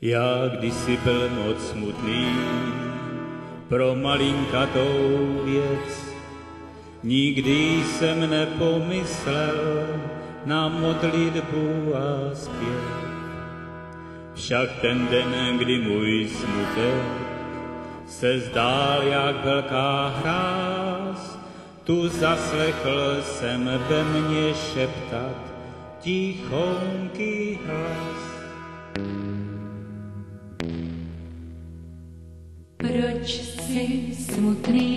Já kdysi byl moc smutný pro malinkatou věc. Nikdy jsem nepomyslel na modlitbu a zpěv. Však ten den, kdy můj smutek se zdál jak velká hráz, tu zaslechl jsem ve mně šeptat tichonký hlas. Proč jsi smutný?